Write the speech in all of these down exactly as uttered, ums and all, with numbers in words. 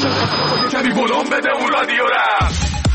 کمی بلوم بده اون رادیو را.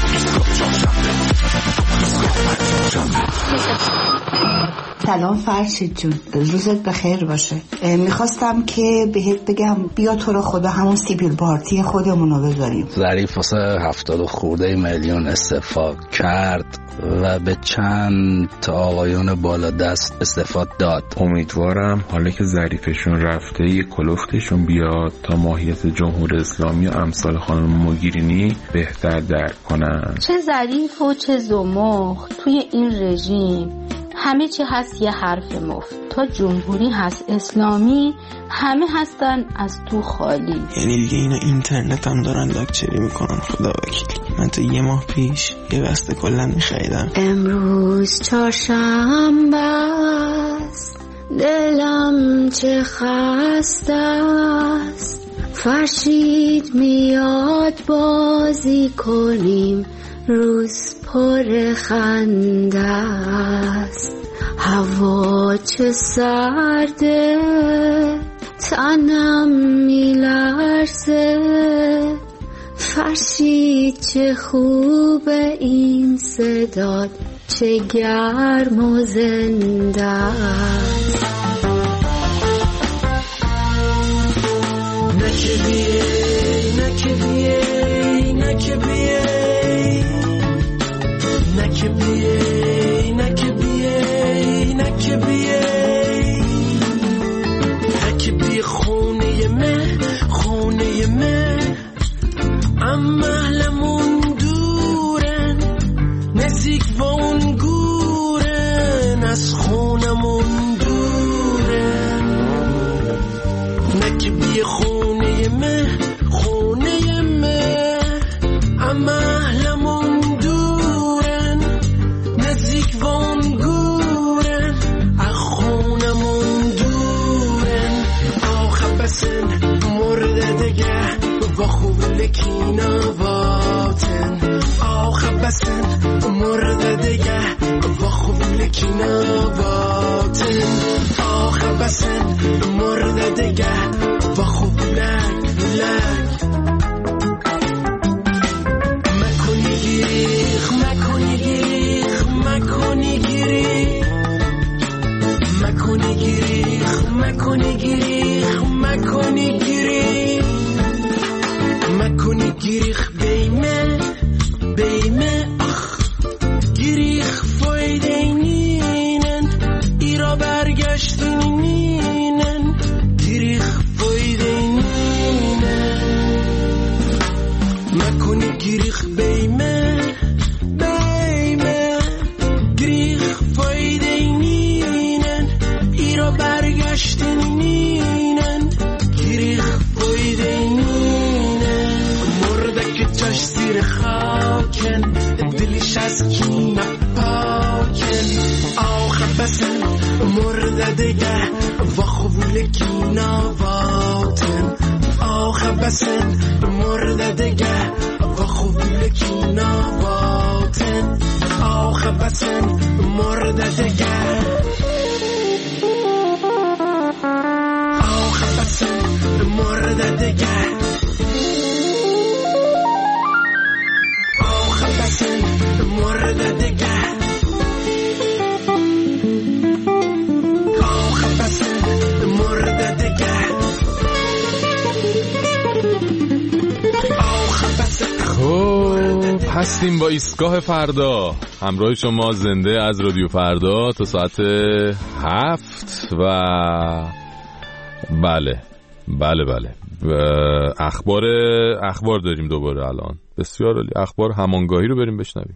سلام فرشید جون، روزت بخیر باشه. میخواستم که بهت بگم بیا تو رو خدا همون سیبیل پارتی خودمون رو بذاریم. ظریف واسه هفتاد و خورده میلیون استعفا کرد و به چند تا آقایون بالا دست استعفا داد. امیدوارم حالا که ظریفشون رفته یه کلفتشون بیاد تا ماهیت جمهوری اسلامی و امثال خانم موگیرینی بهتر درک کنن. چه ظریف و چه زمخ توی این رژیم همه چی هست یه حرف مفت. تا جمهوری هست اسلامی همه هستن از تو خالی. یعنی دیگه اینا اینترنت هم دارن لاکچری میکنن. خدا وکیلی من تا یه ماه پیش یه بسته کلا میخریدم. امروز چهارشنبه است دلم چه خسته است، فرشید میاد بازی کنیم روز پر خنده است، هوا چه سرده تنم میلرزه، فرشید چه خوبه این صدات چه گرم و زنده است. نکه بیه نکه بیه نکه بیه نکه بیه نکه بیه نکه بیه نکه بیه خونه من خونه من اما اهلمون دورن نزدیک و اون گورن از خونمون دورن. نکه بیه خونه من خونه من اما اهلمون دورن نزدیک و اون گورن از خونمون دورن. آخه بسن مورد دگه و خوب لکینا واتن، آخه بسن مورد دگه و خوب لکینا واتن، آخه بسن مورد دگه و خوب لک لک مکنی گیریخ مکنی گیریخ مکنی گیریخ مکنی گیریخ مکنی گیریخ مکنی گیریخ مکنی گیریخ بیمه بیمه اخ گیریخ فایدینینن ایرا برگشتینینن گیریخ فایدینینن مکنی گیریخ بیمه بیمه گیریخ فایدینینن ایرا برگشتینینن گیریخ فایدینینن مردک جاش زیر خاکن دلیش از کینه پاکن. آخه بسن مرد دگه و خوبول کینا واتن، آخه بسن مرد دگه و خوبول کینا واتن، آخه بسن مرد دگه آخه بسن مرد دگه آخه بسن مرد دگه آخه بسن مرد دگه آخه بسن. خب هستیم با ایستگاه فردا همراه شما زنده از رادیو فردا تا ساعت هفت و بله بله بله اخبار اخبار داریم دوباره الان. بسیار عالی. اخبار همانگاهی رو بریم بشنویم.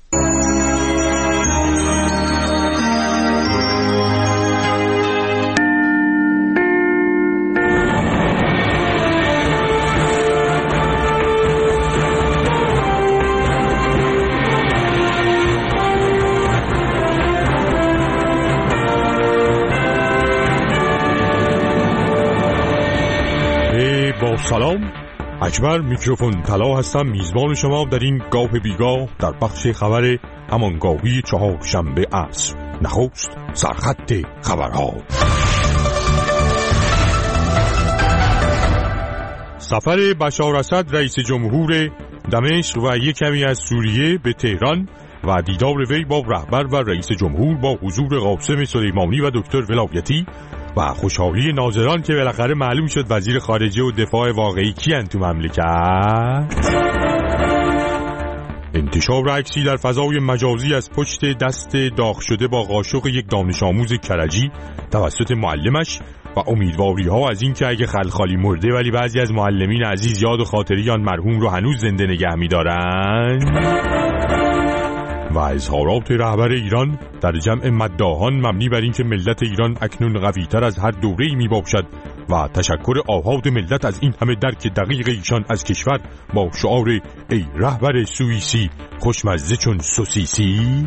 با سلام، اکبر میکروفون طلا هستم، میزبان شما در این گاه بیگاه در بخش خبر همانگاهی چهارشنبه عصر. نخست سرخط خبرها. سفر بشار اسد رئیس جمهور دمشق و یک کمی از سوریه به تهران و دیدار وی با رهبر و رئیس جمهور با حضور قاسم سلیمانی و دکتر ولایتی و خوشحالی ناظران که بالاخره معلوم شد وزیر خارجه و دفاع واقعی کیان تو مملکت. انتشار عکسی در فضای مجازی از پشت دست داغ شده با قاشق یک دانش آموز کرجی توسط معلمش و امیدواری ها از این که اگه خلخالی مرده ولی بعضی از معلمین عزیز یاد و خاطری آن مرحوم رو هنوز زنده نگه می دارن و اظهارات رهبر ایران در جمع مداحان مبنی بر اینکه ملت ایران اکنون قوی‌تر از هر دوره‌ای می باشد و تشکر آحاد ملت از این همه درک دقیق ایشان از کشور با شعار ای رهبر سوئیسی خوشمزه چون سوسیسی.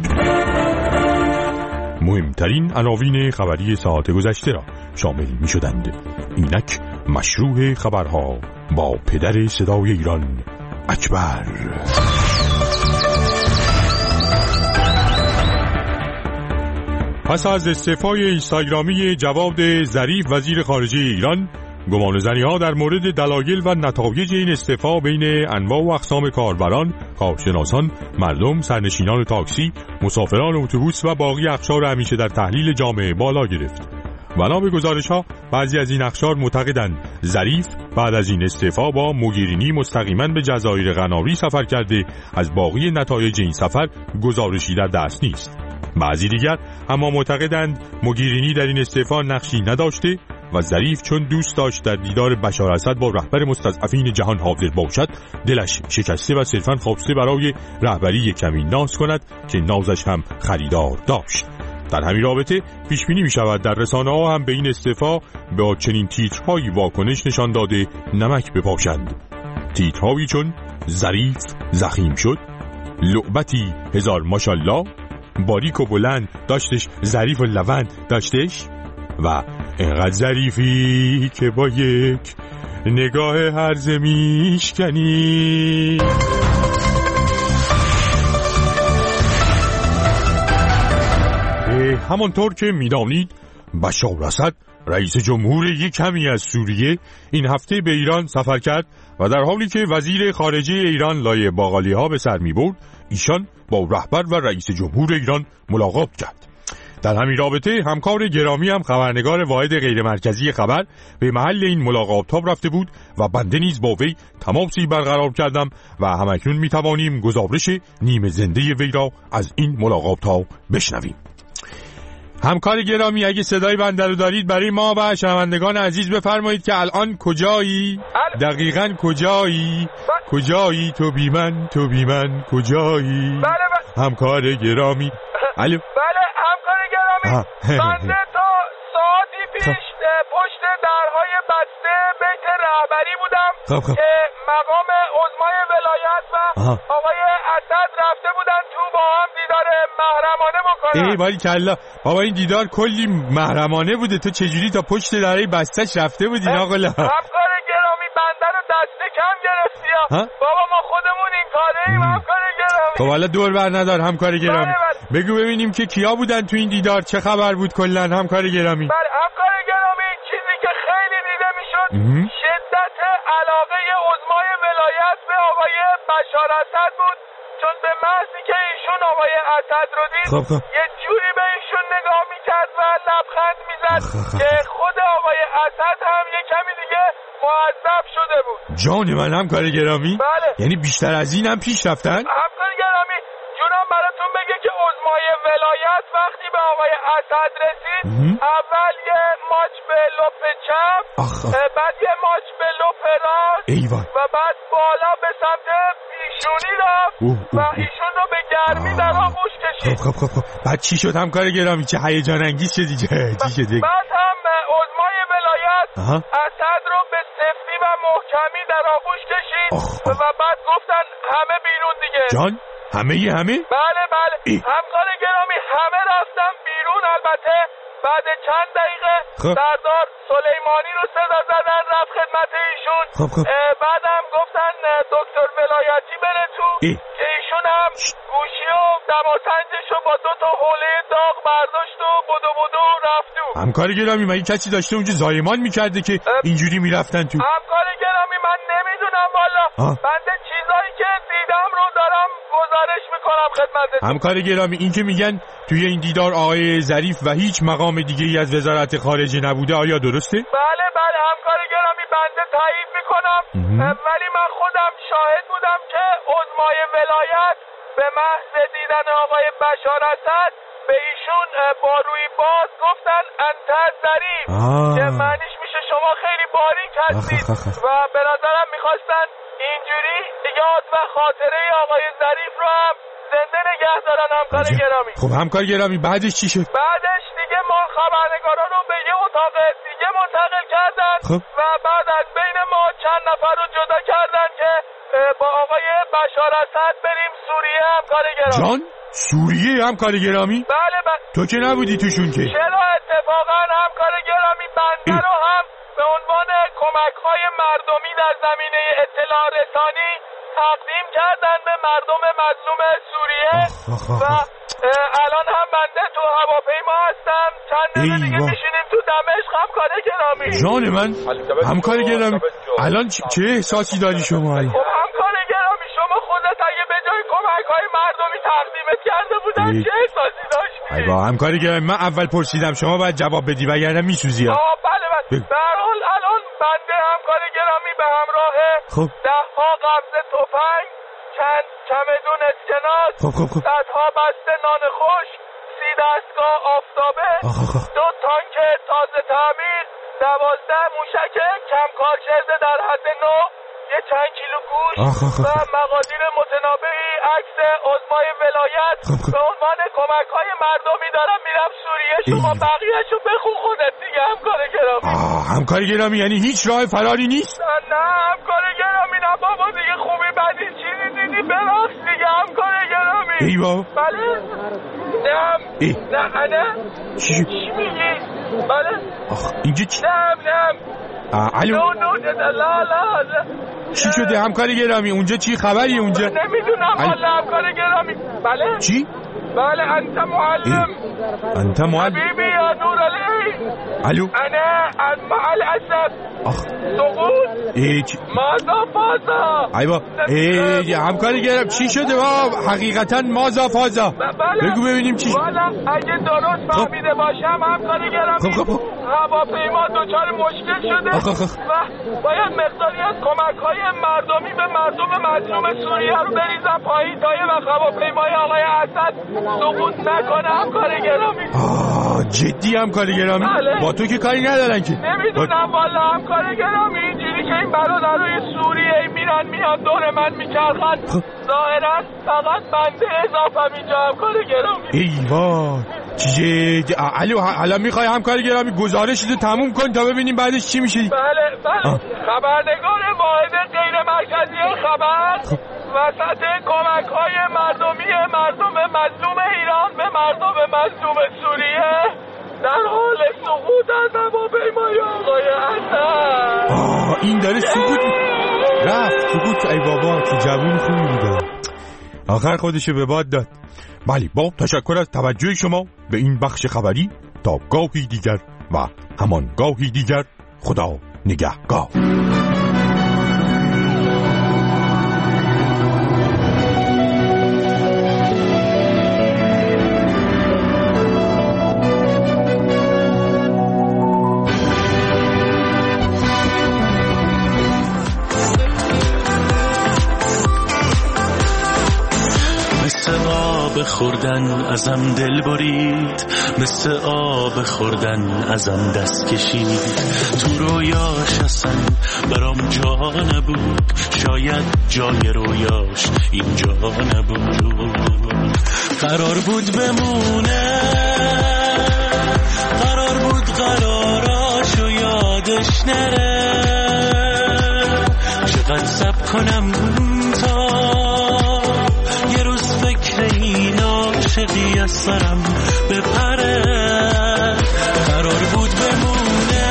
مهمترین عناوین خبری ساعت گذشته را شامل می شدند. اینک مشروع خبرها با پدر صدای ایران اکبر. پس از استعفای اینستاگرامی جواد ظریف وزیر خارجه ایران، گمانه‌زنی‌ها در مورد دلایل و نتایج این استعفا بین انواع و اقسام کاربران، کارشناسان، مردم، سرنشینان تاکسی، مسافران اتوبوس و باقی اقشار همیشه در تحلیل جامعه بالا گرفت. بنا به گزارش‌ها بعضی از این اقشار معتقدند ظریف بعد از این استعفا با موگیرینی مستقیما به جزایر قناری سفر کرده، از باقی نتایج این سفر گزارشی در دست نیست. بعضی دیگر اما معتقدند موگیرینی در این استعفا نقشی نداشته و ظریف چون دوست داشت در دیدار بشار اسد با رهبر مستضعفین جهان حاضر باشد، دلش شکسته و صرفاً خواسته برای رهبری کمی ناز کند که نازش هم خریدار داشت. در همین رابطه پیش بینی می شود در رسانه ها هم به این استعفا با چنین تیترهایی واکنش نشان داده نمک بپاشند. تیترهایی چون ظریف زخیم شد، لعبتی هزار ماشالله، باریک و بلند داشتش ظریف و لوند داشتش و اینقدر ظریفی که با یک نگاه هرزه میشکنی. همانطور که میدانید بشار اسد رئیس جمهور یک کمی از سوریه این هفته به ایران سفر کرد و در حالی که وزیر خارجه ایران لایه باقالی ها به سر می برد، ایشان با رهبر و رئیس جمهور ایران ملاقات کرد. در همین رابطه همکار گرامی هم خبرنگار واحد غیر مرکزی خبر به محل این ملاقات ها رفته بود و بنده نیز با وی تماسی برقرار کردم و همکنون می توانیم گزارش نیمه زنده وی را از این ملاقات ها بشنویم. همکار گرامی اگه صدای بنده رو دارید برای ما و شنوندگان عزیز بفرمایید که الان کجایی؟ دقیقاً کجایی؟ کجایی تو بی من تو بی من کجایی؟ بله بله. همکار گرامی. الو. بله همکار گرامی. بنده تا ساعتی پیش پشت درهای بسته بیت رهبری بودم خب خب. که مقام عظمای ولایت و آها. آقای اسد رفته بودن تو با هم دیدار محرمانه بکنن. ای باری کلا بابا این دیدار کلی محرمانه بوده، تو چجوری تا پشت درهای بستش رفته بودی ناقلا؟ همکار گرامی بنده رو دست کم گرفتی ها. بابا ما خودمون این کاره ایم همکار گرامی. خب حالا دور بر ندار همکار گرامی. بله بله. بگو ببینیم که کیا بودن تو این دیدار، چه خبر بود کلا همکار گرامی؟ بله همکار گرامی چیزی که خیلی دیده میشد شدت علاقه عظمای ولایت به آقای بشار اسد بود، چون به محضی که ایشون آقای اسد رو دید خب خب. یه جوری به ایشون نگاه میکرد و لبخند میزد که خود آقای اسد هم یه کمی دیگه معذب شده بود. جان من همکار گرامی؟ بله. یعنی بیشتر از این هم پیش رفتن؟ همکار گرامی جونم براتون بگه که عظمای ولایت وقتی به آقای اسد رسید اول یه ماچ به لپ چپ، بعد یه ماچ به لپ راست ایوان. و بعد بالا به سمت پیشونی رفت و ایشون رو به گرمی در آغوش کشید. خب خب خب بعد چی شد همکار گرامی؟ چه هیجان انگیز شد دیگه. چی شد؟ بعد هم عظمای ولایت اسد رو به سفتی و محکمی در آغوش کشید و بعد گفتن همه بیرون دیگه. جان همه ی همه؟ بله بله ای. همکار گرامی همه رفتن بیرون. البته بعد چند دقیقه خب. سردار سلیمانی رو صدا زدن رفت خدمت ایشون. خب خب. بعدم گفتن دکتر ولایتی بره تو ای. که ایشون هم گوشی و دماسنجش رو با دو تا حوله داغ برداشت و بدو بدو رفتو. همکار گرامی من این کسی داشته اونجا زایمان میکرده که اینجوری میرفتن تو؟ همکار گرامی من نمیدونم والا، بنده چیزایی که دیدم رو دارم گزارش میکنم خدمتتون. همکار گرامی این که میگن توی این دیدار آقای ظریف و هیچ مقام دیگه ای از وزارت خارجه نبوده آیا درسته؟ بله بله همکار گرامی بنده تایید میکنم، ولی من خودم شاهد بودم که عظمای ولایت به محض دیدن آقای بشار اسد به ایشون با روی باز گفتن انت ظریف که معنیش میشه شما خیلی باریک هستید و به نظرم میخواستن اینجوری یاد و خاطره آقای ظریف رو هم زنده نگه دارن همکار گرامی. خب همکار گرامی بعدش چی شد؟ بعدش دیگه ما خبرنگارا رو به یه اتاق دیگه منتقل کردن خب. و بعد از بین ما چند نفر رو جدا کردن که با آقای بشار اسد بریم سوریه همکار گرامی. جان؟ سوریه همکار گرامی؟ بله بله. تو که نبودی توشون که؟ چرا اتفاقا همکار گرامی بنده رو هم به عنوان کمک‌های مردمی در زمینه اطلاع رسانی تقدیم کردن به مردم مظلوم سوریه و الان هم بنده تو هواپیما هستم، چند دقیقه دیگه میشینیم تو دمشق همکار گرامی. جان من همکار گرامی الان چه احساسی داری شما؟ خب همکار گرامی شما خودت اگه به جای کمک‌های مردمی تقدیمت کرده بودن چه احساسی داشتی؟ ایوا همکار گرامی من اول پرسیدم شما باید جواب بدی وگرنه میسوزی. آه بله بله. در حال الان بنده همکار گرامی به همراه خب ده ها قبضه تفنگ، چند چمدون اسکناس، خب خب خب صدها بسته نان خوش، سی دستگاه آفتابه، دو تانک تازه تعمیر، دوازده موشک کم کارکرده در حد نو، یه چند کیلو گوشت و مقادیر متنابعی عکس عظمای ولایت به عنوان کمک‌های مردمی دارم میرم سوریه. شما بقیه‌شو بخون خودت دیگه همکار گرامی. آه همکار گرامی یعنی هیچ راه فراری نیست؟ نه همکار گرامی نه بابا دیگه خوبی بدی چیزی دیدی ببخش دیگه همکار گرامی. ای بابا بله نم نه نه چی میگی؟ بله آخ اینجا چی؟ نم نم الو نو نو لا لا لا چی شده همکار گرامی اونجا چی خبری اونجا؟ نمیدونم والا همکار گرامی. بله چی؟ بله انت معلم انت معلم حبیبی یا نور علی. الو انا مع الاسف اخ سقوط ایچ مازا فازا. ایوا ای همکار گرام چی شده با حقیقتا مازا فازا؟ بگو ببینیم چی. والا اگه درست فهمیده باشم همکار گرام خب خب هواپیما دچار مشکل شده اخ اخ و باید مقداری از کمک‌های مردمی به مردم مظلوم سوریه رو بریزن پایین تا یه وقت هواپیمای آقای اسد سقوط نکنه همکار گرامی. آه جدی همکار گرامی؟ بله. با تو که کاری ندارن که. نمیدونم والا همکار گرامی اینجوری که این برادرای سوریه میرن میان دور من میچرخن ظاهرا فقط بنده اضافه اینجا همکار گرامی. ای وای چیه الو الان میخوای همکار گرامی گزارشتو تموم کن تا ببینیم بعدش چی میشه. بله بله آه. خبرنگار واحد غیر مرکزی خبر وسط کمک‌های مردمی مردم مظلوم ایران به مردم مظلوم سوریه در حال سقوط از هواپیمای آقای اسد. آه این داره سقوط رفت سقوط. ای بابا که جوون خوبی بوده آخر خودشو به باد داد. بله با تشکر از توجه شما به این بخش خبری. تا گاهی دیگر و همان گاهی دیگر خدا نگهدار. خوردن ازم دل برید، مثل آب خوردن ازم دست کشید. تو رویاش اصلا برام جا نبود، شاید جای رویاش اینجا نبود. قرار بود بمونه، قرار بود قراراشو یادش نره. چقدر صبر کنم تا یه روز فکر این عاشقی از سرم بپره. قرار بود بمونه،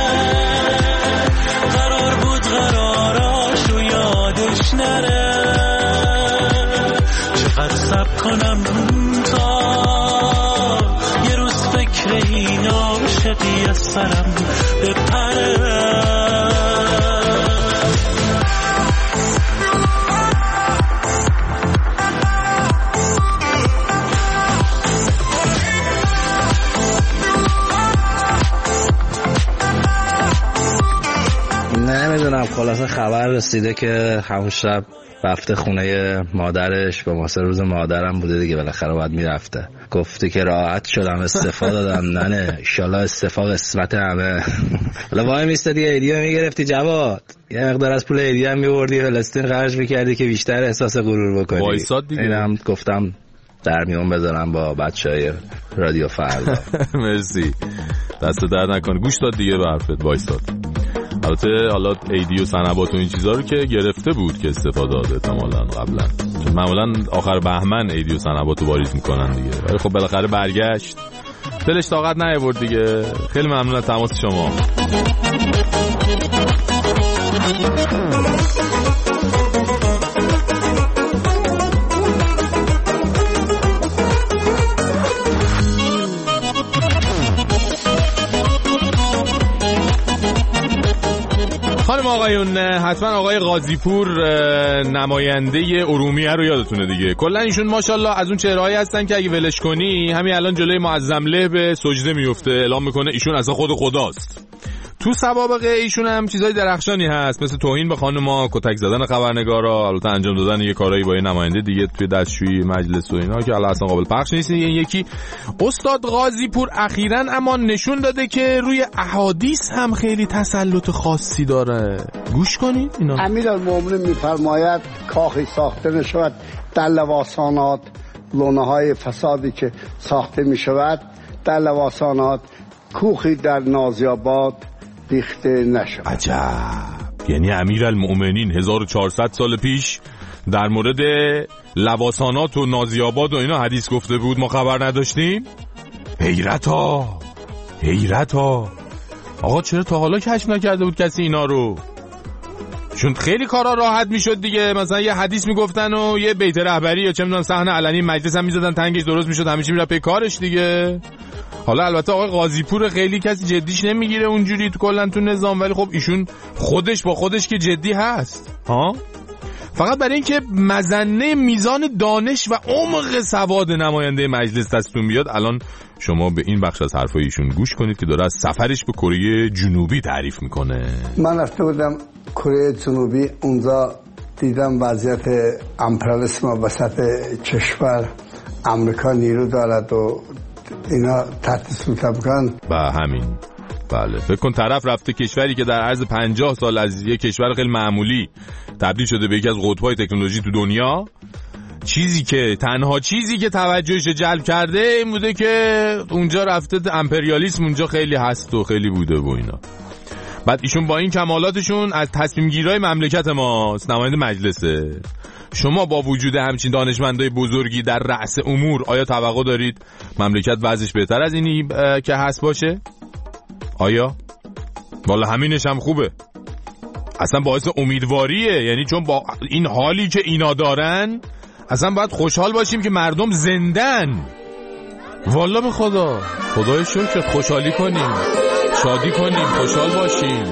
قرار بود قراراشو یادش نره. نمیدونم، خلاصه خبر رسیده که همون شب رفته خونه مادرش، به واسه روز مادرم بوده دیگه، بالاخره باید میرفته. گفته که راحت شدم، استعفا دادم. ننه انشالله استعفا قسمت همه. حالا وای میستادی ایدیو میگرفتی جواد، یه مقدار از پول ایدیو هم میوردی فلسطین خرج میکردی که بیشتر احساس غرور بکنی. وایساد دیگه. اینم گفتم در میون بذارم با بچهای رادیو فردا. مرسی، دست درد نکنه، گوش داد دیگه به حرفت، وایساد. البته حالا ایدی و سنبات و این چیزا رو که گرفته بود که استفاده داده احتمالاً قبلا، چون معمولا آخر بهمن ایدی و سنبات رو واریز میکنن دیگه، ولی خب بالاخره برگشت، دلش طاقت نیاورد دیگه. خیلی ممنون از تماس شما. خانم آقایون، حتما آقای غازیپور نماینده ارومیه رو یادتونه دیگه. کلا ایشون ماشاءالله از اون چهرهایی هستن که اگه ولش کنی همین الان جلوی معظمله به سجده میفته، اعلام میکنه ایشون اصلا خود خداست. تو سوابق ایشون هم چیزای درخشانی هست، مثل توهین به خانم‌ها، کتک زدن خبرنگارا، البته انجام دادن یه کارایی با یه نماینده دیگه توی دستشویی مجلس و اینا که الان اصلا قابل پخش نیست. این یکی استاد غازیپور اخیراً اما نشون داده که روی احادیث هم خیلی تسلط خاصی داره. گوش کنید اینا. امیرالمومنین میفرماید کاخی ساخته نشود در لواسانات، لونه‌های فسادی که ساخته میشود در لواسانات، کوخی در نازی‌آباد ریخته نشد. عجب، یعنی امیرالمومنین هزار و چهارصد سال پیش در مورد لواسانات و نازی‌آباد و اینا حدیث گفته بود، ما خبر نداشتیم؟ حیرت ها حیرت ها آقا، چرا تا حالا کشف نکرده بود کسی اینا رو؟ چون خیلی کارا راحت میشد دیگه، مثلا یه حدیث میگفتن و یه بیت رهبری یا چه میدونم صحنه علنی مجلس هم میزدن، تنگش درست میشد، همه چی میره پی کارش دیگه. حالا البته آقای غازیپور خیلی کسی جدیش نمیگیره اونجوری تو کلا تو نظام، ولی خب ایشون خودش با خودش که جدی هست ها. فقط برای اینکه مزنه میزان دانش و عمق سواد نماینده مجلس دستون بیاد، الان شما به این بخش از حرفای ایشون گوش کنید که داره از سفرش به کره جنوبی تعریف میکنه. من رفته بودم کره جنوبی، اونجا دیدم وضعیت امپریالیسم وسط کشور، امریکا نیرو دارد و اینا تحت سلطه بکنن. با همین بله، فکر کن طرف رفته کشوری که در عرض پنجاه سال از یک کشور خیلی معمولی تبدیل شده به یکی از قطب‌های تکنولوژی تو دنیا. چیزی که تنها چیزی که توجهش جلب کرده این بوده که اونجا رفته امپریالیسم اونجا خیلی هست و خیلی بوده و اینا. بعد ایشون با این کمالاتشون از تصمیم گیرای مملکت ما نماینده مجلسه. شما با وجود همچین دانشمندای بزرگی در رأس امور آیا توقع دارید مملکت وضعش بهتر از اینی که هست باشه؟ آیا؟ والا همینش هم خوبه، اصلا باعث امیدواریه، یعنی چون با این حالی که اینا دارن اصلا باید خوشحال باشیم که مردم زندن. والا به خدا، خدای شکر، خوشحالی کنیم، شادی کنیم، خوشحال باشیم.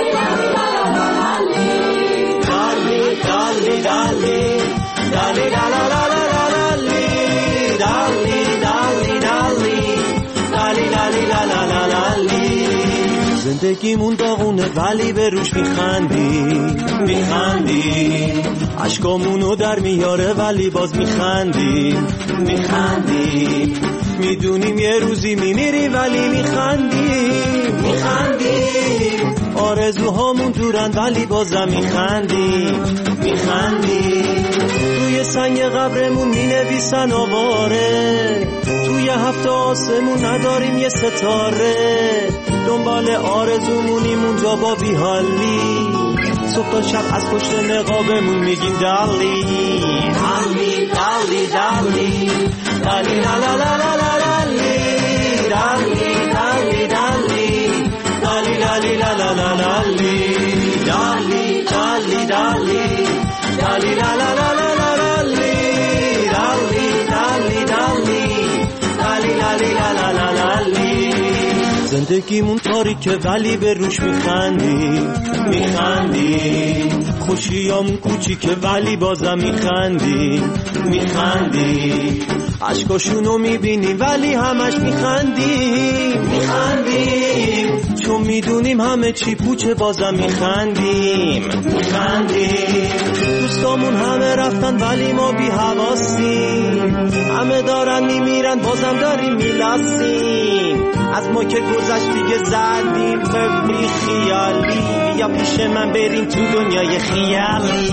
زندگیمون داغونه ولی به روش میخندی میخندی، عشقامونو در میاره ولی باز میخندی میخندی، میدونیم یه روزی میمیری ولی میخندی میخندی، آرزوهامون دورن ولی بازم میخندی میخندی، توی سنگ قبرمون مینویسن آواره، توی هفت آسمون نداریم یه ستاره، دنبال آرزومونیم اونجا با بیحالی، صبح تا شب از پشت نقابمون میگیم دالی دالی دالی دالی دالی لا لا لا لا دالی دالی دالی دالی دالی دالی لا لا لا دالی دالی دالی دالی دالی لا لا لا لا دالی دالی دالی دالی دالی دالی لا لا لا دالی. زندگیمون تاریکه ولی به روش میخندی میخندی، خوشیامون کوچیکه ولی بازم میخندی میخندی، عشقاشونو میبینیم ولی همش میخندیم میخندیم چون میدونیم همه چی پوچه بازم میخندیم میخندیم دوستامون همه رفتن ولی ما بی حواسیم همه دارن میمیرن بازم داریم میلاسیم از ما که گذشت دیگه زدیم ببی خیالی یا پیش من بریم تو دنیای خیالی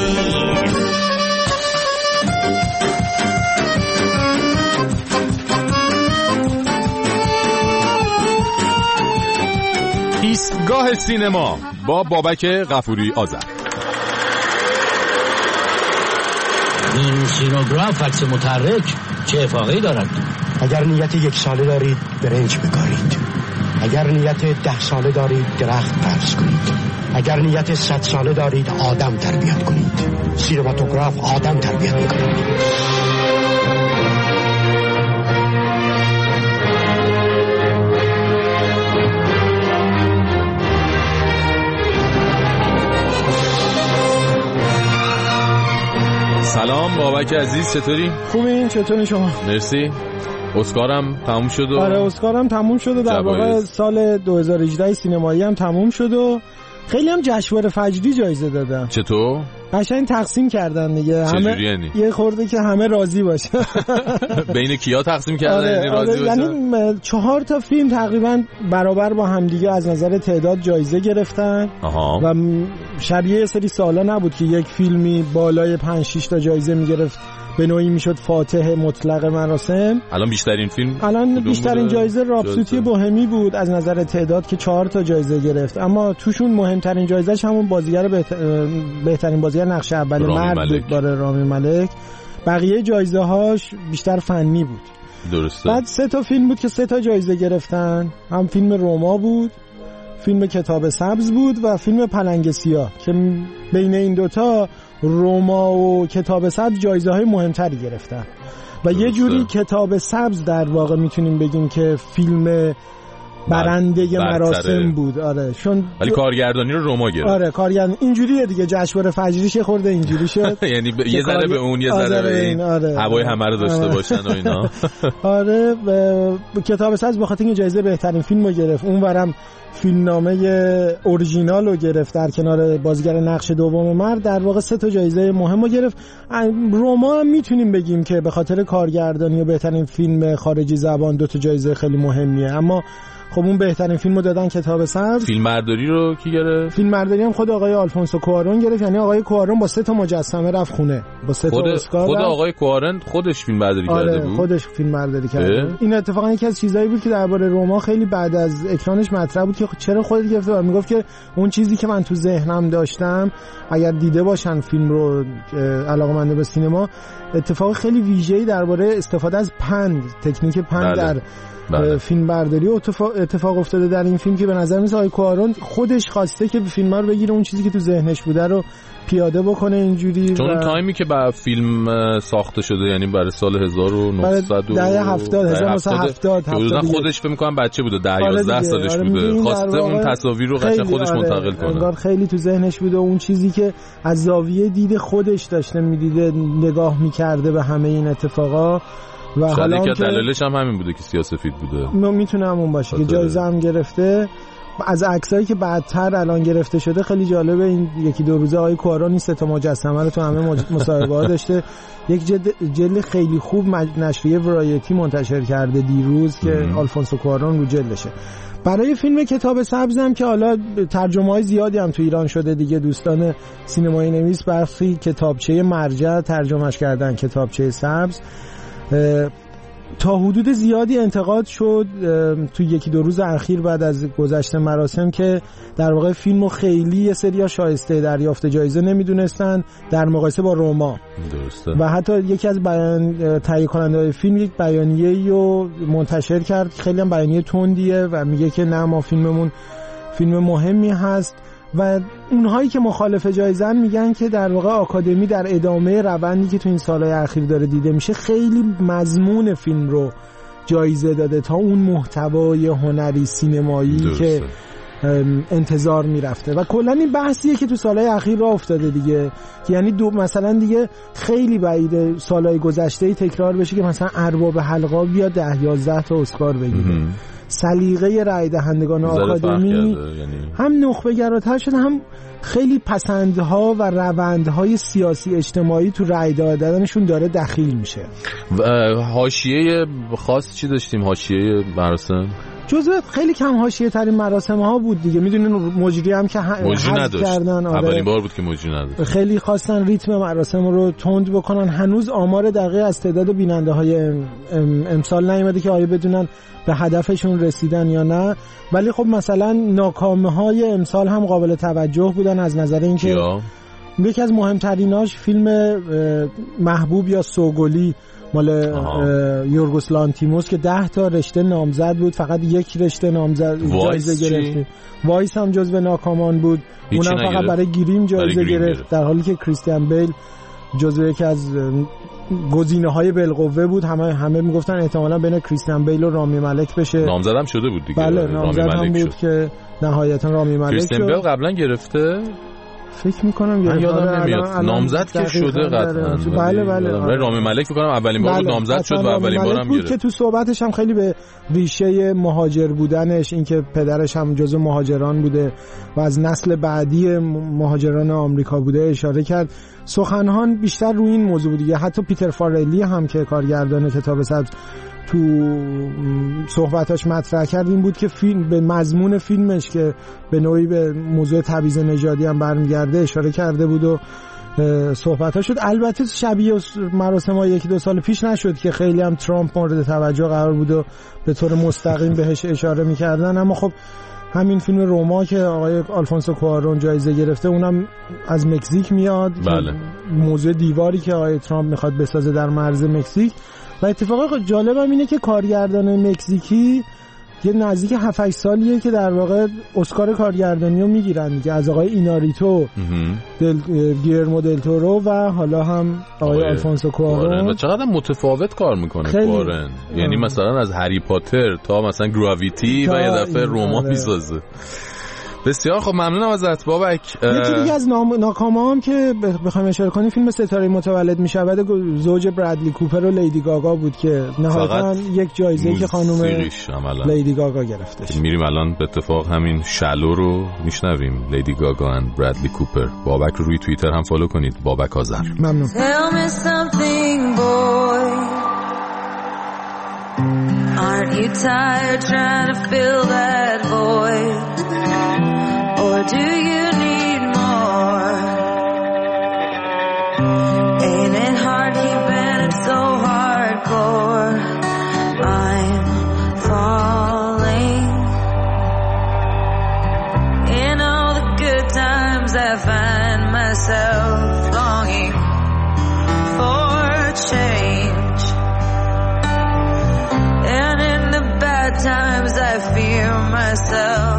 ایستگاه سینما با بابک غفوری آذر. این سینوگراف عکس متحرک چه افاقه‌ای دارد؟ اگر نیت یک ساله دارید برنج بکارید، اگر نیت ده ساله دارید درخت فرض کنید، اگر نیت صد ساله دارید آدم تربیت کنید. سینماتوگراف آدم تربیت میکنید. سلام بابک عزیز، چطوری؟ خوبین؟ چطوری شما؟ مرسی. اسکارم تموم شد و آره اسکارم تموم شد و در واقع سال دو هزار و هجده سینمایی هم تموم شد و خیلی هم جشنواره فجری جایزه دادن. چطور؟ قشنگ تقسیم کردن دیگه، همه یعنی؟ یه خورده که همه راضی باشه. بین کیا تقسیم کردن؟ آره، یعنی راضی آره، باشن؟ یعنی چهار تا فیلم تقریبا برابر با همدیگه از نظر تعداد جایزه گرفتن. آها. و شبیه یه سری سالا نبود که یک فیلمی بالای پنج شش تا جایزه میگرفت به نوعی میشد فاتح مطلق مراسم. الان بیشترین فیلم الان بیشترین جایزه راپسوتی بوهمی بود از نظر تعداد که چهار تا جایزه گرفت، اما توشون مهمترین جایزهش همون بازیگر بهت... بهترین بازیگر نقش اول مرد بود برای رامی ملک. بقیه جایزه هاش بیشتر فنی بود. درسته. بعد سه تا فیلم بود که سه تا جایزه گرفتن، هم فیلم روما بود، فیلم کتاب سبز بود و فیلم پلنگ سیاه که بین این دوتا روما و کتاب سبز جایزه های مهمتری گرفتن و درسته. یه جوری کتاب سبز در واقع میتونیم بگیم که فیلم برنده مراسم بود. آره چون ولی کارگردانی رو روما گرفت. آره کارگردانی اینجوریه دیگه، جشنواره فجریش خورده اینجوری شد. یعنی ب... یه ذره به اون یه ذره به این آره. هوای همه رو داشته آره. باشن و اینا. آره ب... کتاب سبز بخاطر اینکه جایزه بهترین فیلم رو گرفت، اونورم فیلمنامه اورجینال رو گرفت در کنار بازیگر نقش دوم مرد، در واقع سه تا جایزه مهم رو گرفت. روما هم میتونیم بگیم که به خاطر کارگردانی و بهترین فیلم خارجی زبان دو تا جایزه خیلی مهمیه، اما خب اون بهترین فیلمو دادن کتاب سبز. فیلم برداری رو کی گرفت؟ فیلم برداری هم خود آقای آلفونسو کوارون گرفت، یعنی آقای کوارون با سه تا مجسمه رفت خونه، با سه تا اسکار. خود آقای کوارون خودش فیلم برداری آره کرده بود. خودش فیلم برداری کرده. این اتفاقا یکی از چیزایی بود که درباره روما خیلی بعد از اکرانش مطرح بود که چرا خودت گرفته و میگفت که اون چیزی که من تو ذهنم داشتم اگر دیده باشن فیلم رو علاقه‌مند به سینما، اتفاق خیلی ویژه‌ای درباره استفاده از پند، تکنیک پند بله. در بله. فیلم برداری اتفاق, اتفاق افتاده در این فیلم که به نظر میاد آقای کوارون خودش خواسته که فیلم رو بگیره اون چیزی که تو ذهنش بوده رو پیاده بکنه اینجوری. چون و... تایمی که با فیلم ساخته شده یعنی برای سال هزار و نهصد و هفتاد هزار و نهصد و هفتاد خودش فکر می‌کنم بچه بوده ده یازده سالش آره بوده، خواسته اون تصاویر رو قشنگ خودش آره منتقل کنه. انگار خیلی تو ذهنش بوده اون چیزی که از زاویه دید خودش داشته میدیده نگاه می‌کرده به همه این اتفاقا و حالا که دلیلش هم همین بوده که سیاه‌سفید بوده. میتونه همون باشه که جایزه هم گرفته. از عکسایی که بعدتر الان گرفته شده خیلی جالبه، این یکی دو روزه آقای کوارون این سه تا مجسمه رو تو همه مصاحبه‌ها داشته. یک جلد جلد خیلی خوب نشریه ورایتی منتشر کرده دیروز که آلفونسو کوارون رو جلدشه. برای فیلم کتاب سبز هم که حالا ترجمه‌های زیادی هم تو ایران شده دیگه، دوستان سینمایی نویس برخی کتابچه مرجع ترجمهش کردن کتابچه سبز. تا حدود زیادی انتقاد شد تو یکی دو روز اخیر بعد از گذشت مراسم که در واقع فیلمو خیلی یه سریا شایسته دریافت جایزه نمیدونستن در مقایسه با روما. درسته. و حتی یکی از بیان تهیه کننده‌های فیلم یک بیانیه‌ای رو منتشر کرد، خیلی هم بیانیه تندیه و میگه که نه ما فیلممون فیلم مهمی هست و اونهایی که مخالف جایزن میگن که در واقع آکادمی در ادامه روندی که تو این سالهای اخیر داره دیده میشه خیلی مضمون فیلم رو جایزه داده تا اون محتوای هنری سینمایی درسته. که انتظار میرفته. و کلا این بحثیه که تو سالهای اخیر راه افتاده دیگه، که یعنی دو مثلا دیگه خیلی بعیده سالهای گذشته تکرار بشه که مثلا ارباب حلقه بیا ده یازده تا اسکار بگیره. سلیقه رای دهندگان آکادمی یعنی... هم نخبه گراتر شده، هم خیلی پسندها و روندهای سیاسی اجتماعی تو رای دادنشون داره دخیل میشه. حاشیه خاص چی داشتیم حاشیه مراسم؟ جزو خیلی کم حاشیه ترین مراسم ها بود دیگه. میدونین مجری هم که حذف کردن. آره. اولین بار بود که مجری نداشت. خیلی خواستن ریتم مراسم رو تند بکنن. هنوز آمار دقیق از تعداد بیننده های امسال نیومده که آیا بدونن به هدفشون رسیدن یا نه، ولی خب مثلا ناکامه های امسال هم قابل توجه بودن از نظر اینکه یکی از مهمتریناش فیلم محبوب یا سوگلی مال یورگوس لانتیموس که ده تا رشته نامزد بود، فقط یک رشته نامزد جایزه گرفت. وایس هم جزو ناکامان بود، اونم فقط نگرفت. برای گریم جایزه گرفت، در حالی که کریستیان بیل جزو یکی از گزینه‌های بالقوه بود. همه همه میگفتن احتمالاً بین کریستیان بیل و رامی مالک بشه. نامزدم شده بود دیگه. بله نامزد هم بود شد. که نهایتا رامی مالک شد. کریستیان بیل قبلا گرفته فکر میکنم من یادم نمیاد. نامزد که شده قطعا. بله بله. رامی مالک فکر کنم اولین بار بله. نامزد شد و اولین بارم گرفت. که تو صحبتش هم خیلی به ریشه مهاجر بودنش، اینکه پدرش هم جزو مهاجران بوده و از نسل بعدی مهاجران آمریکا بوده اشاره کرد. سخنان بیشتر روی این موضوع بود دیگه. حتی پیتر فارلی هم که کارگردان کتاب سبز تو صحبتاش مطرح کرد این بود که فیلم به مضمون فیلمش که به نوعی به موضوع تبعیض نژادی هم برمیگرده اشاره کرده بود و صحبت‌ها شد. البته شبیه مراسم‌های یکی دو سال پیش نشد که خیلی هم ترامپ مورد توجه قرار بود و به طور مستقیم بهش اشاره می‌کردن، اما خب همین فیلم روما که آقای آلفونسو کوارون جایزه گرفته اونم از مکزیک میاد. بله. موضوع دیواری که آقای ترامپ میخواد بسازه در مرز مکزیک. و اتفاقا جالبم اینه که کارگردان مکزیکی یه نزدیک هفت هشت سالیه که در واقع اسکار کارگردانی رو میگیرن دیگه، از آقای ایناریتو، دل گیرمو دل تورو و حالا هم آقای, آقای آلفونسو کوارون. چقدر متفاوت کار میکنه کوارون، یعنی مثلا از هری پاتر تا مثلا گراویتی و یه دفعه روما میسازه. بسیار خب ممنونم ازت بابک. یکی دیگه از ناکامه هم که بخوایم اشاره کنیم فیلم ستاره متولد میشود زوج برادلی کوپر و لیدی گاگا بود که نهایتا یک جایزه که خانم لیدی گاگا گرفتش. میریم الان به اتفاق همین شلو رو میشنویم، لیدی گاگا و برادلی کوپر. بابک رو روی توییتر هم فالو کنید، بابک آذر. ممنون. Tell me something boy, aren't you tired trying to fill that void? Or do you need more? Ain't it hard keeping it so hardcore? I'm falling. In all the good times I find myself longing for change, and in the bad times I fear myself.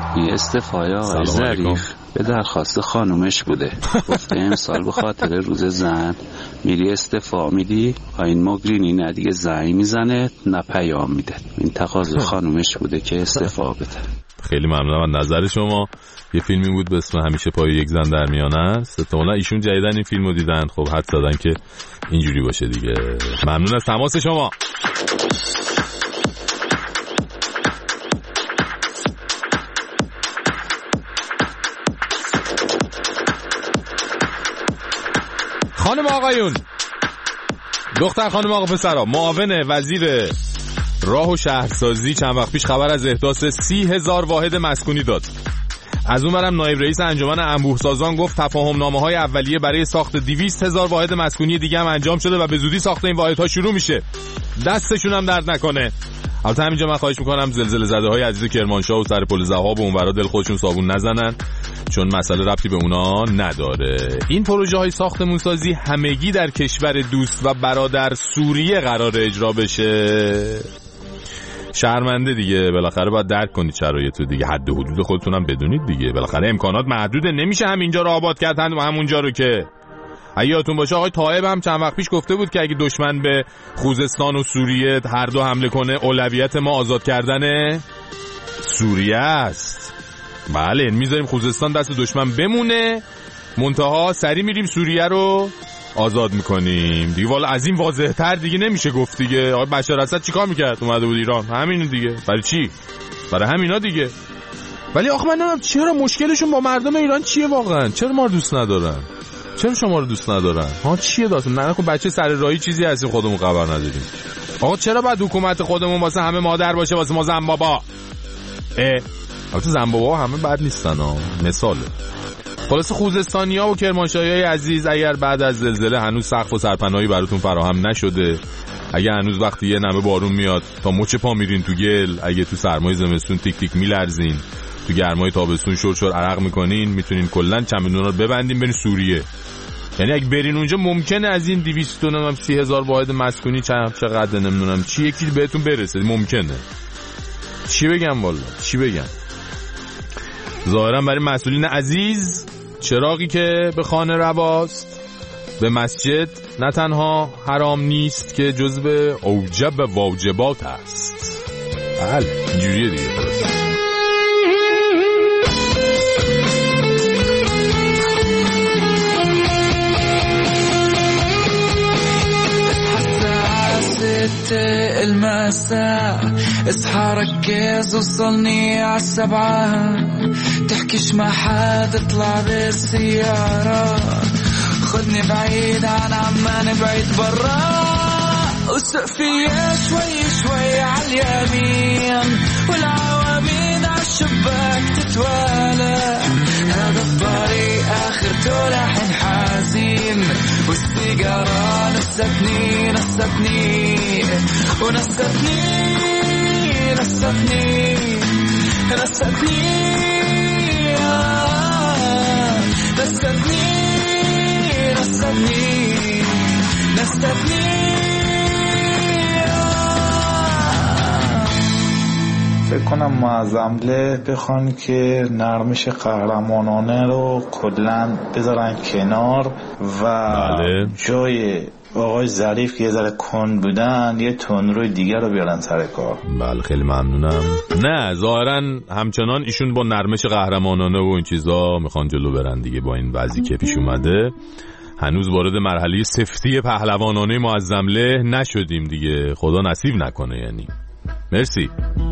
این استعفای آقای ظریف به درخواست خانومش بوده. گفته امسال به خاطر روز زن میری استعفا میدی، این موگرینی نه دیگه زنگ میزنه نه پیام میده. این تقاضا خانومش بوده که استعفا بده. خیلی ممنونم از نظر شما. یه فیلمی بود به اسم همیشه پای یک زن در میانه است. احتمالاً ایشون جدیدن این فیلمو دیدن، خب حد زدن که اینجوری باشه دیگه. ممنون از تماس شما. خانم آقایون، دختر خانم آقا پسرا، معاون وزیر راه و شهرسازی چند وقت پیش خبر از احداث سی هزار واحد مسکونی داد. از اونورم نایب رئیس انجمن انبوه سازان گفت تفاهم نامه های اولیه برای ساخت دویست هزار واحد مسکونی دیگه هم انجام شده و به زودی ساخت این واحدها شروع میشه. دستشون هم درد نکنه. البته همینجا من خواهش میکنم زلزله زده های عزیز کرمانشاه و سر پل ذهاب و اونورا دل خودشون صابون نزنن، چون مسئله ربطی به اونا نداره. این پروژه های ساختمون سازی همگی در کشور دوست و برادر سوریه قرار اجرا بشه. شرمنده دیگه، بالاخره باید درک کنید شرایطو دیگه، حد و حدود خودتونم بدونید دیگه. بالاخره امکانات محدوده، نمیشه همینجا رو آباد کردن و همونجا رو که. یادتون باشه آقای طایب هم چند وقت پیش گفته بود که اگه دشمن به خوزستان و سوریه هر دو حمله کنه اولویت ما آزاد کردن سوریه است. بله، میذاریم خوزستان دست دشمن بمونه، منتها سری میریم سوریه رو آزاد میکنیم دیگه. والا از این واضح تر دیگه نمیشه گفت دیگه. آقای بشار اسد چیکار میکرد؟ اومده بود ایران، همین دیگه. برای چی؟ برای همینا دیگه. ولی آخه من نمیدونم چرا مشکلشون با مردم ایران چیه واقعا؟ چرا ما رو دوست ندارن؟ چرا شما رو دوست ندارن؟ ها چیه داستان؟ نه نکن بچه سر راهی چیزی هستیم خودمون خبر نداریم. آقا چرا باید حکومت خودمون واسه همه مادر باشه، واسه ما زن بابا؟ اه البته زن بابا همه بد نیستن ها، مثاله. خلاص خوزستانی‌ها و کرمانشاهی‌های عزیز، اگر بعد از زلزله هنوز سقف و سرپناهی براتون فراهم نشده، اگه هنوز وقتی یه نمه بارون میاد تا مچ پا میرین تو گل، اگه تو سرمای زمستون تیک تیک میلرزین، تو گرمای تابستون شور شور عرق میکنین، میتونین کلا چمدونا رو ببندین برین سوریه. یعنی اگه برین اونجا ممکنه از این دویست و نمیدونم سی هزار واحد مسکونی چقدر نمیدونم چی یکی بهتون برسه. ممکنه. چی بگم والا؟ چی بگم؟ ظاهرا برای مسئولین عزیز چراغی که به خانه رواست، به مسجد نه تنها حرام نیست که جزو اوجب واجبات است. بله اینجوریه دیگه. المساء اصحى ركز وصلني عالسبعة، تحكيش مع حد اطلع بالسيارة، خدني بعيد عن عمان بعيد برا، وسق فيا شوي شوي عاليمين والعواميد عالشباك تتوالى، هذا الطريق آخرته لحن حزين والسيجارة نستني نستني ونستني نستني نستني نستني نستني نستني. فکر کنم معظمله بخوان که نرمش قهرمانانه رو کلن بذارن کنار و بله. جای آقای ظریف که یه ذره کند بودن یه تندروی دیگر رو بیارن سر کار. بله خیلی ممنونم. نه ظاهرا همچنان ایشون با نرمش قهرمانانه و این چیزا میخوان جلو برن دیگه. با این وضعی که پیش اومده هنوز وارد مرحله سفتی پهلوانانه معظمله نشدیم دیگه، خدا نصیب نکنه. یعنی مرسی.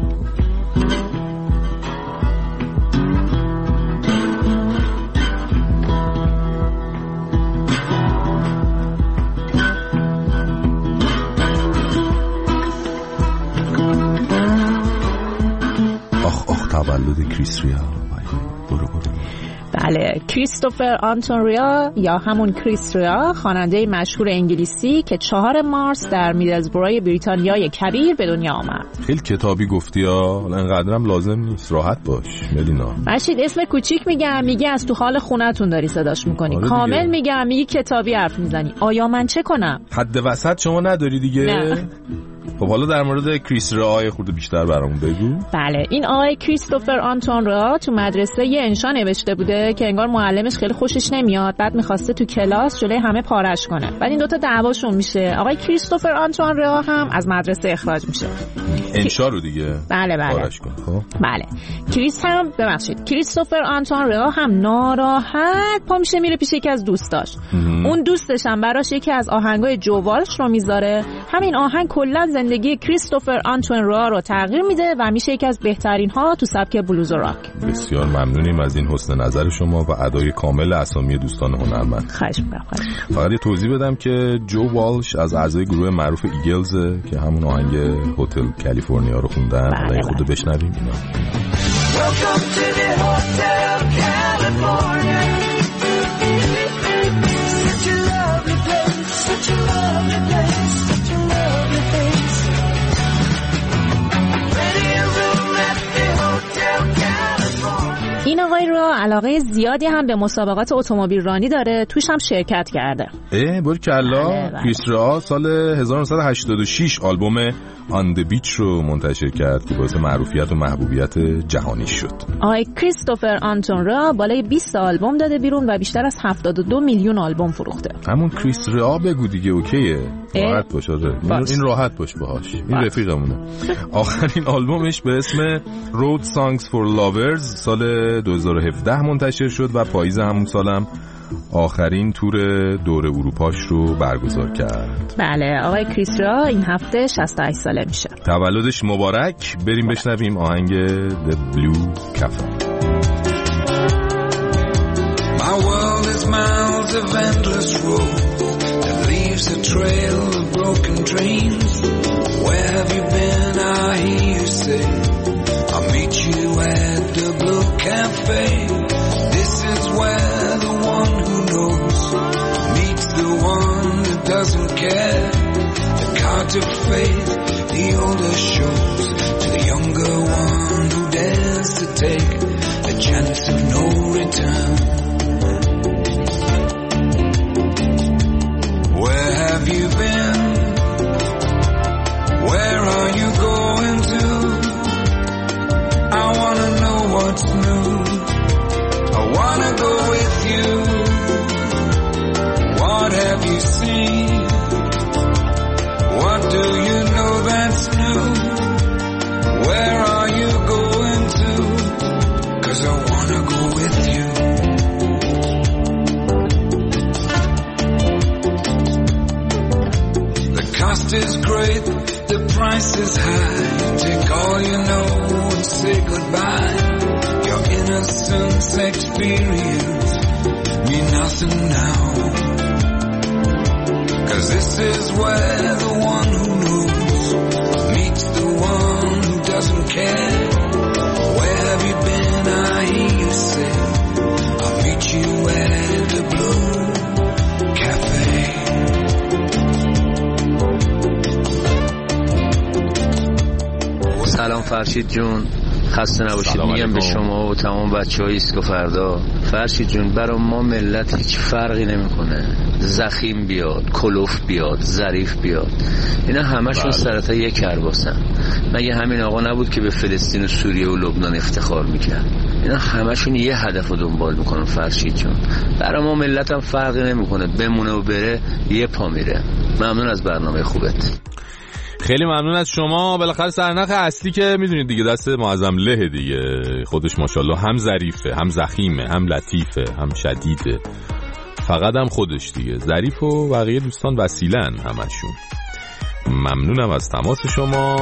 آخ آخ تولد کریس ریا. برو برو. بله، کریستوفر آنتون ریا یا همون کریس ریا، خواننده مشهور انگلیسی که چهار مارس در میدلزبرو بریتانیای کبیر به دنیا آمد. خیلی کتابی گفتی ها، حالا اینقدرم لازم نیست، راحت باش ملینا. مشید اسم کوچیک میگم، میگه از تو حال خونتون داری صداش میکنی. کامل میگم، میگی کتابی حرف میزنی. آیا من چه کنم؟ حد وسط شما نداری دیگه؟ نه. خب حالا در مورد کریس رئا خورده بیشتر برامون بگو. بله، این آقای کریستوفر آنتون رئا تو مدرسه یه انشا نوشته بوده که انگار معلمش خیلی خوشش نمیاد، بعد میخواسته تو کلاس جلوی همه پارش کنه. بعد این دوتا دعواشون میشه. آقای کریستوفر آنتون رئا هم از مدرسه اخراج میشه. انشا رو دیگه بله بله پارش کن. خب بله. کریس هم ببخشید کریستوفر آنتون رئا هم ناراحت پا میشه میره پیش یکی از دوستاش. اون دوستش هم براش یکی از آهنگای جو والش رو میذاره. همین آهنگ کلا زندگی کریستوفر آنتون رئا رو تغییر میده و میشه یکی از بهترین ها تو سبک بلوز و راک. بسیار ممنونیم از این حسن نظر شما و ادای کامل اسامی دوستان هنرمند. خواهش می‌کنم. فقط یه توضیح بدم که جو والش از اعضای گروه معروف ایگلز که همون آهنگ هتل کالیفرنیا رو خوندن. حالا خود بشنویم اینا. Welcome to the Hotel California. Such a lovely place, such a lovely place, such a lovely place. Ready a room at the Hotel California. این آقای رو علاقه زیادی هم به مسابقات اتومبیل رانی داره، توش هم شرکت کرده. اه باری کلا. کریس رئا سال هزار و نهصد و هشتاد و شش آلبوم آن دی بیچ رو منتشر کرد که باعث معروفیت و محبوبیت جهانی شد. آقای کریستوفر آنتون رئا بالای بیست آلبوم داده بیرون و بیشتر از هفتاد و دو میلیون آلبوم فروخته. همون کریس رئا بگو دیگه، اوکیه. راحت باش. آره این راحت باش باهاش. این رفیقمونه. آخرین آلبومش به اسم رود سانگز فور لاورز سال دو هزار و هفده منتشر شد و پاییز همون سالم آخرین تور دور اروپاش رو برگزار کرد. بله آقای کریس رئا این هفته شصت و هشت ساله میشه. تولدش مبارک. بریم بشنویم آهنگ The Blue Cafe. My world is miles of endless road that leaves a trail of broken dreams. Where have you been? I hear you say I'll meet you at the Blue Cafe. This is where the one who knows meets the one that doesn't care. The cards of fate, the older shows to the younger one who dares to take a chance of no return. Where have you been? Where are you going to? I wanna know what's new. I wanna go with you. What have you seen? What do you know that's new? Where are you going to? 'Cause I wanna go with you. The cost is great, the price is high. Take all you know and say goodbye. Your innocence experience mean nothing now. 'Cause this is where the one who knows meets the one who doesn't care. Where have you been? I hear you say I'll meet you at the Blue Cafe. سلام فرشید جون، خسته نباشید میگم به شما و تمام بچهای ایسکو فردا. فرشید جون برای ما ملت هیچ فرقی نمیکنه، زخیم بیاد، کلوف بیاد، ظریف بیاد، اینا همشون سرتا یک کرباسن. مگه همین آقا نبود که به فلسطین و سوریه و لبنان افتخار میکرد؟ اینا همشون یه هدف رو دنبال میکنن فرشید جون. برای ما ملت هم فرقی نمیکنه، بمونه و بره یه پا میره. ممنون از برنامه خوبت. خیلی ممنون از شما. بالاخره سرنخ اصلی که میدونید دیگه دست معظم له دیگه، خودش ماشاءالله هم ظریفه، هم زخیمه، هم لطیفه، هم شدیده، فقط هم خودش دیگه ظریف و بقیه دوستان وسیلن همشون. ممنونم از تماس شما.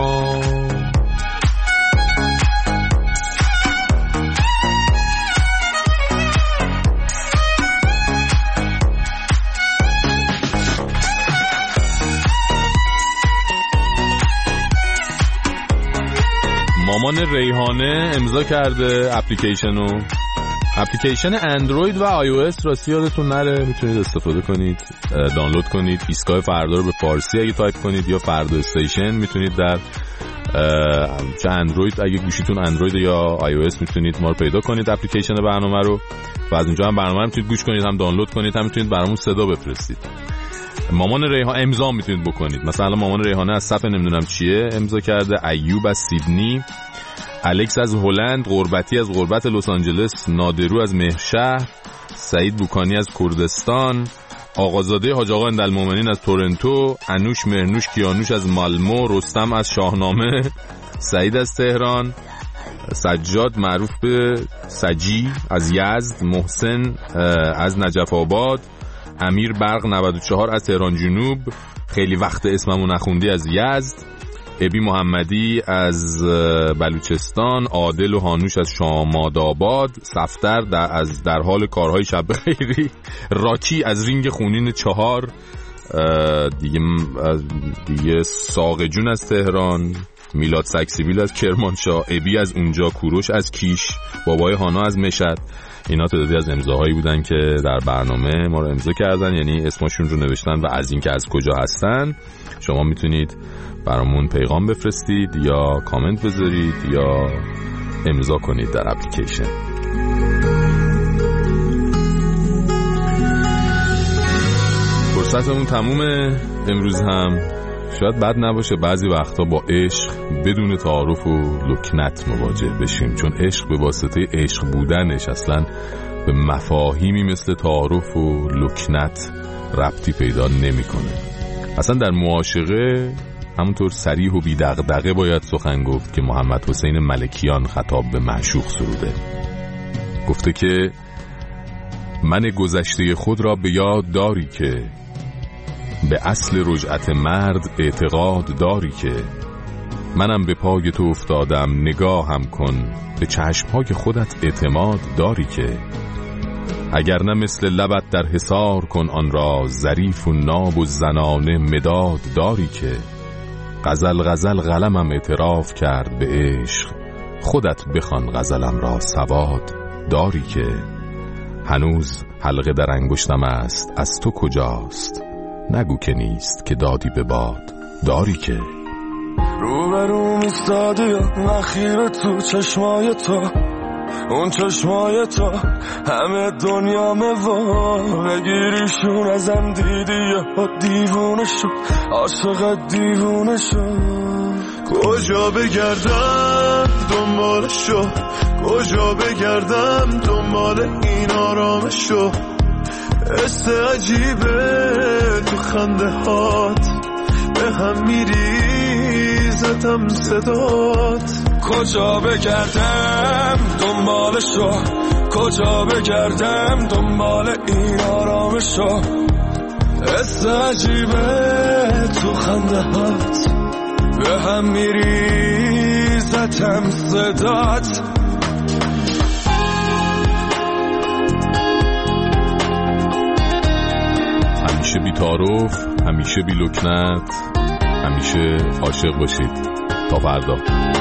مامان ریحانه امضا کرده اپلیکیشنو. اپلیکیشن اندروید و آی او اس راستی یادتون نره، میتونید استفاده کنید، دانلود کنید. ایستگاه فردا رو به فارسی اگه تایپ کنید یا فردا استیشن میتونید در چه اندروید، اگه گوشیتون اندروید یا آی او اس میتونید ما رو پیدا کنید اپلیکیشن برنامه رو و از اونجا هم برنامه رو میتونید گوش کنید، هم دانلود کنید، هم میتونید برامون صدا بفرستید. مامان ریحانه امضا میتونید بکنید. مثلا مامان ریحانه از صف نمیدونم چیه امضا کرده، ایوب از سیدنی، الکس از هلند، قربتی از قربت لس آنجلس، نادرو از مهرشهر، سعید بوکانی از کردستان، آقازاده حاج آقا اندالمومنین از تورنتو، انوش مرنوش کیانوش از مالمو، رستم از شاهنامه، سعید از تهران، سجاد معروف به سجی از یزد، محسن از نجف آباد، امیر برق نود و چهار از تهران جنوب، خیلی وقت اسممو نخوندی از یزد، ابی محمدی از بلوچستان، عادل و هانوش از شامادآباد، صفدر در از در حال کارهای شب خیری، راکی از رینگ خونین چهار، دیگه دیگه ساق جون از تهران، میلاد سکسیبیل از کرمانشاه، ابی از اونجا، کوروش از کیش، بابای هانا از مشهد. اینا تعدادی از امضاهایی بودن که در برنامه ما رو امضا کردن، یعنی اسمشون رو نوشتن و از اینکه از کجا هستن. شما میتونید برامون پیغام بفرستید یا کامنت بذارید یا امضا کنید در اپلیکیشن. فرصتمون تمومه امروز هم. شاید بد نباشه بعضی وقتا با عشق بدون تعارف و لکنت مواجه بشیم، چون عشق به واسطه عشق بودنش اصلا به مفاهیمی مثل تعارف و لکنت ربطی پیدا نمیکنه. اصلا در معاشقه همونطور صریح و بی دغدغه باید سخن گفت که محمد حسین ملکیان خطاب به معشوق سروده. گفته که من گذشته خود را به یاد داری که به اصل رجعت مرد اعتقاد داری که منم به پای تو افتادم نگاهم کن به چشمهای خودت اعتماد داری که اگر نه مثل لبت در حصار کن آن را ظریف و ناب و زنانه مداد داری که غزل غزل قلمم اعتراف کرد به عشق خودت بخوان غزلم را سواد داری که هنوز حلقه در انگشتم است از تو کجاست نگو که نیست که دادی به باد داری که روبروم ایستادی و نخیره تو چشمای تو اون چشمای تو همه دنیا موا بگیریشون ازم دیدی یا دیوونه شد عاشق دیوونه شد کجا بگردم دنبالشو کجا بگردم دنبال این آرامشو حس عجیبه تو خنده هات به هم میریزتم صدات کجا بگردم دنبالشو کجا بگردم دنبال این آرامشو حس عجیبه تو خنده هات به هم میریزتم صدات همیشه بی تعارف همیشه بی لکنت همیشه عاشق باشید تا فردا.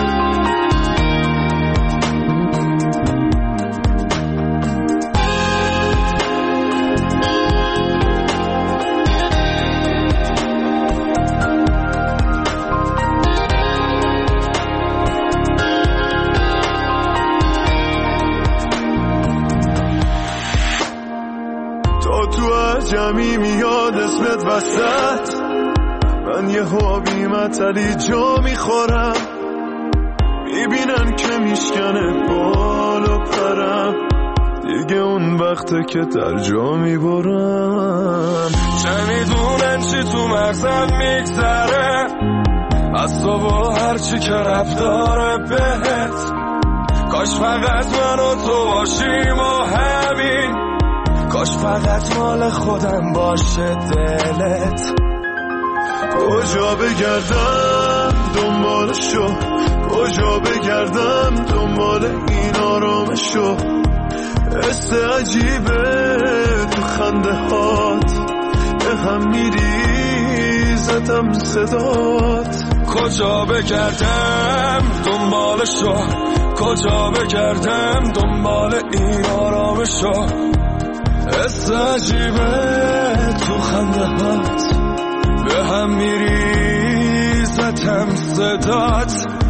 جمعی میاد اسمت وسط من یه حابی مطلی جا میخورم میبینن که میشکنه بالا پرم دیگه اون وقته که در جا میبرم چه میدونن چی تو مغزم میگذره از تو با هرچی که رفتاره بهت کاش فقط من و تو باشیم و همین کاش فقط مال خودم باشه دلت کجا بگردم دنبالشو کجا بگردم دنبال این آرامشو حس عجیبه تو خنده هات به هم میریزتم صدات کجا بگردم دنبالشو کجا بگردم دنبال این آرامشو حس عجیبه تو خنده هات به هم میریزتم صدات